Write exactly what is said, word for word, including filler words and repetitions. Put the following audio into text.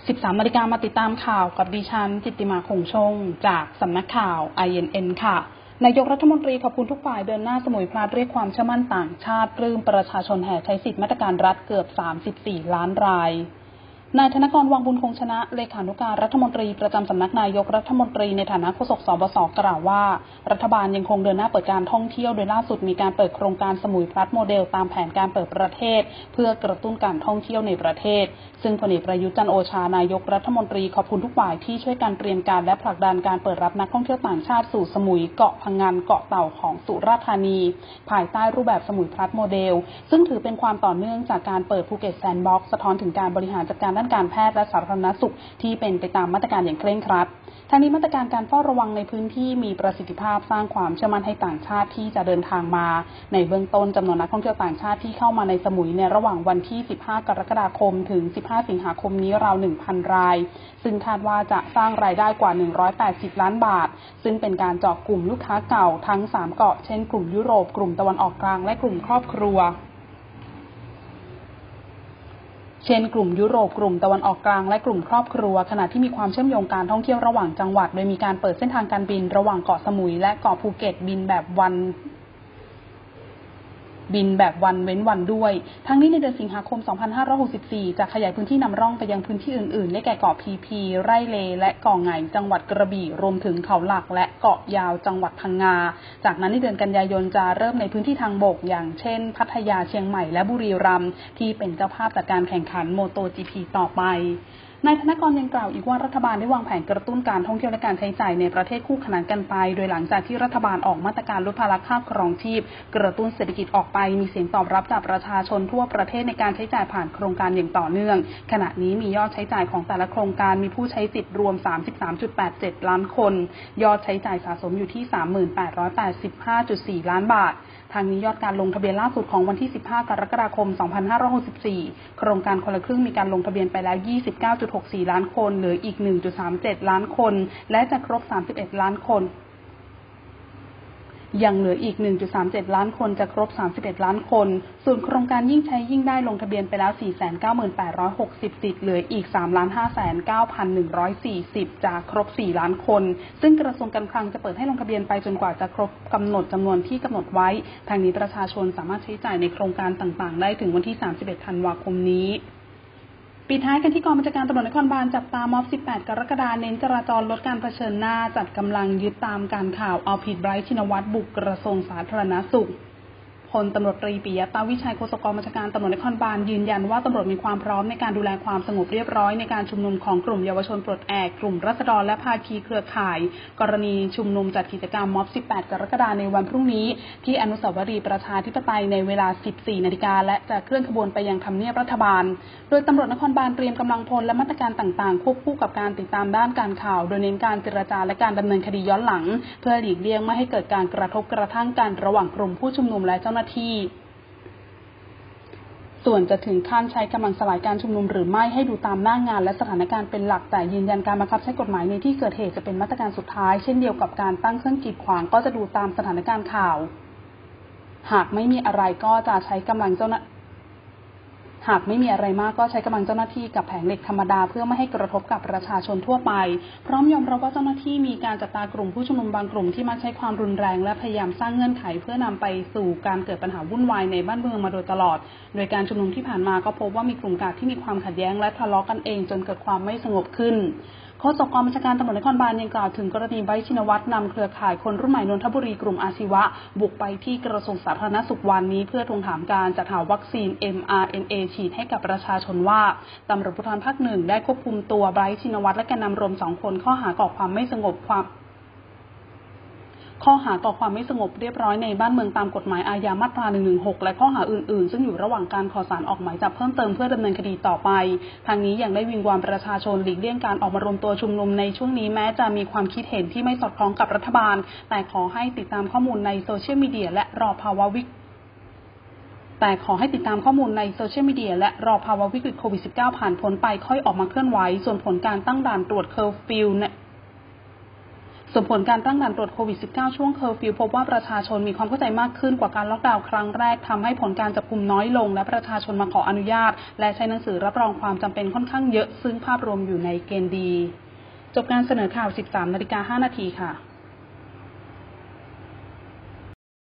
สิบสามนาฬิกามาติดตามข่าวกับดิฉันจิตติมาคงชงจากสำนักข่าว ไอ เอ็น เอ็น ค่ะนายกรัฐมนตรีขอบคุณทุกฝ่ายเดินหน้าสมุยพลัดเรียกความเชื่อมั่นต่างชาติปลื้มประชาชนแห่ใช้สิทธิมาตรการรัฐเกือบสามสิบสี่ล้านรายนายธนกร วังบุญคงชนะเลขานุการรัฐมนตรีประจำสำนักนายกรัฐมนตรีในฐานะโฆษกสบศกล่าวว่ารัฐบาลยังคงเดินหน้าเปิดการท่องเที่ยวโดยล่าสุดมีการเปิดโครงการสมุยพลัดโมเดลตามแผนการเปิดประเทศเพื่อกระตุ้นการท่องเที่ยวในประเทศซึ่งพลเอกประยุทธ์จันทร์โอชานายกรัฐมนตรีขอบคุณทุกฝ่ายที่ช่วยกันเตรียมการและผลักดันการเปิดรับนักท่องเที่ยวต่างชาติสู่สมุยเกาะพังงานเกาะเต่าของสุราษฎร์ธานีภายใต้รูปแบบสมุยพลัดโมเดลซึ่งถือเป็นความต่อเนื่องจากการเปิดภูเก็ตแซนด์บ็อกซ์สะท้อนถึงการบริหารจัดการด้านการแพทย์และสาธารณสุขที่เป็นไปตามมาตรการอย่างเคร่งครัดทั้งนี้มาตรการการเฝ้าระวังในพื้นที่มีประสิทธิภาพสร้างความเชื่อมั่นให้ต่างชาติที่จะเดินทางมาในเบื้องต้นจำนวนนักท่องเที่ยวต่างชาติที่เข้ามาในสมุยในระหว่างวันที่สิบห้ากรกฎาคมถึงสิบห้าสิงหาคมนี้ราว หนึ่งพัน รายซึ่งคาดว่าจะสร้างรายได้กว่าหนึ่งร้อยแปดสิบล้านบาทซึ่งเป็นการเจาะกลุ่มลูกค้าเก่าทั้งสามเกาะเช่นกลุ่มยุโรปกลุ่มตะวันออกกลางและกลุ่มครอบครัวเช่นกลุ่มยุโรปกลุ่มตะวันออกกลางและกลุ่มครอบครัวขณะที่มีความเชื่อมโยงการท่องเที่ยวระหว่างจังหวัดโดยมีการเปิดเส้นทางการบินระหว่างเกาะสมุยและเกาะภูเก็ตบินแบบวันบินแบบวันเว้นวันด้วยทั้งนี้ในเดือนสิงหาคมสองพันห้าร้อยหกสิบสี่จะขยายพื้นที่นำร่องไปยังพื้นที่อื่นๆได้แก่เกาะพีพีไร่เลและเกาะไงจังหวัดกระบี่รวมถึงเขาหลักและเกาะยาวจังหวัดพังงาจากนั้นในเดือนกันยายนจะเริ่มในพื้นที่ทางบกอย่างเช่นพัทยาเชียงใหม่และบุรีรัมย์ที่เป็นเจ้าภาพจัดการแข่งขันโมโต จี พี ต่อไปนายธนกรยังกล่าวอีกว่ารัฐบาลได้วางแผนกระตุ้นการท่องเที่ยวและการใช้จ่ายในประเทศคู่ขนานกันไปโดยหลังจากที่รัฐบาลออกมาตรการลดภาระค่าครองชีพกระตุ้นเศรษฐกิจออกไปมีเสียงตอบรับจากประชาชนทั่วประเทศในการใช้จ่ายผ่านโครงการอย่างต่อเนื่องขณะนี้มียอดใช้จ่ายของแต่ละโครงการมีผู้ใช้สิทธิ์รวม สามสิบสามจุดแปดเจ็ด ล้านคนยอดใช้จ่ายสะสมอยู่ที่ สามหมื่นแปดร้อยแปดสิบห้าจุดสี่ ล้านบาททางนี้ยอดการลงทะเบียนล่าสุดของวันที่สิบห้ากรกฎาคมสองพันห้าร้อยหกสิบสี่โครงการคนละครึ่งมีการลงทะเบียนไปแล้ว ยี่สิบเก้าจุดหกสี่ ล้านคนเหลืออีก หนึ่งจุดสามเจ็ด ล้านคนและจะครบสามสิบเอ็ดล้านคนยังเหลืออีก หนึ่งจุดสามเจ็ด ล้านคนจะครบสามสิบเอ็ดล้านคนส่วนโครงการยิ่งใช้ยิ่งได้ลงทะเบียนไปแล้ว สี่แสนเก้าหมื่นแปดร้อยหกสิบ สิทธิ์เหลืออีก สามล้านห้าแสนเก้าพันหนึ่งร้อยสี่สิบ จะครบ สี่ ล้านคนซึ่งกระทรวงการคลังจะเปิดให้ลงทะเบียนไปจนกว่าจะครบกำหนดจำนวนที่กำหนดไว้ทางนี้ประชาชนสามารถใช้จ่ายในโครงการต่างๆได้ถึงวันที่สามสิบเอ็ดธันวาคมนี้ปิดท้ายกันที่กองบัญชาการตำรวจนครบาลจับตาม็อบสิบแปดกรกฎาคมเน้นจราจรลดการเผชิญหน้าจัดกำลังยึดตามการข่าวเอาผิดไบรท์ ชินวัตรบุกกระทรวงสาธารณสุขพลตำรวจตรีปิยะตาวิชัยโฆษกกองบัญชาการตำรวจนครบาลยืนยันว่าตำรวจมีความพร้อมในการดูแลความสงบเรียบร้อยในการชุมนุมของกลุ่มเยาวชนปลดแอกกลุ่มราษฎรและภาคีเครือข่ายกรณีชุมนุมจัดกิจกรรมม็อบสิบแปดกรกฎาคมในวันพรุ่งนี้ที่อนุสาวรีย์ประชาธิปไตยในเวลา สิบสี่นาฬิกาและจะเคลื่อนขบวนไปยังทำเนียบรัฐบาลโดยตำรวจนครบาลเตรียมกำลังพลและมาตรการต่างๆควบคู่กับการติดตามด้านการข่าวโดยเน้นการเจรจาและการดำเนินคดีย้อนหลังเพื่อหลีกเลี่ยงไม่ให้เกิดการกระทบกระทั่งกันระหว่างกลุ่มผู้ชุมนุมและเจ้าหน้าที่ส่วนจะถึงขั้นใช้กำลังสลายการชุมนุมหรือไม่ให้ดูตามหน้างานและสถานการณ์เป็นหลักแต่ยืนยันการบังคับใช้กฎหมายในที่เกิดเหตุจะเป็นมาตรการสุดท้ายเช่นเดียวกับการตั้งเครื่องกีดขวางก็จะดูตามสถานการณ์ข่าวหากไม่มีอะไรก็จะใช้กำลังเจ้าหน้าหากไม่มีอะไรมากก็ใช้กำลังเจ้าหน้าที่กับแผงเหล็กธรรมดาเพื่อไม่ให้กระทบกับประชาชนทั่วไปพร้อมยอมรับว่าเจ้าหน้าที่มีการจับตากลุ่มผู้ชุมนุมบางกลุ่มที่มักใช้ความรุนแรงและพยายามสร้างเงื่อนไขเพื่อนำไปสู่การเกิดปัญหาวุ่นวายในบ้านเมืองมาโดยตลอดโดยการชุมนุมที่ผ่านมาก็พบว่ามีกลุ่มกาดที่มีความขัดแย้งและทะเลาะกันเองจนเกิดความไม่สงบขึ้นโฆษกกองบัญชาการตำรวจนครบาลยังกล่าวถึงกรณีไบรท์ ชินวัตรนำเครือข่ายคนรุ่นใหม่นนทบุรีกลุ่มอาชีวะบุกไปที่กระทรวงสาธารณสุขวันนี้เพื่อทวงถามการจัดหาวัคซีน เอ็ม อาร์ เอ็น เอ ฉีดให้กับประชาชนว่าตำรวจภูธรภาคหนึ่งได้ควบคุมตัวไบรท์ ชินวัตรและแกนนำรวมสองคนข้อหาก่อความไม่สงบความข้อหาก่อความไม่สงบเรียบร้อยในบ้านเมืองตามกฎหมายอาญามาตราหนึ่งหนึ่งหกและข้อหาอื่นๆซึ่งอยู่ระหว่างการขอศาลออกหมายจับเพิ่มเติมเพื่อดำเนินคดีต่อไปทางนี้ยังได้วิงวอนประชาชนหลีกเลี่ยงการออกมารวมตัวชุมนุมในช่วงนี้แม้จะมีความคิดเห็นที่ไม่สอดคล้องกับรัฐบาลแต่ขอให้ติดตามข้อมูลในโซเชียลมีเดียและรอภาวะวิกฤตแต่ขอให้ติดตามข้อมูลในโซเชียลมีเดียและรอภาวะวิกฤตโควิด สิบเก้า ผ่านพ้นไปค่อยออกมาเคลื่อนไหวส่วนผลการตั้งด่านตรวจเคอร์ฟิวส่วนผลการตั้งด่านตรวจโควิด สิบเก้า ช่วงเคอร์ฟิวพบว่าประชาชนมีความเข้าใจมากขึ้นกว่าการล็อกดาวน์ครั้งแรกทำให้ผลการจับกุมน้อยลงและประชาชนมาขออนุญาตและใช้หนังสือรับรองความจำเป็นค่อนข้างเยอะซึ่งภาพรวมอยู่ในเกณฑ์ดีจบการเสนอข่าว สิบสามนาฬิกาห้านาทีค่ะ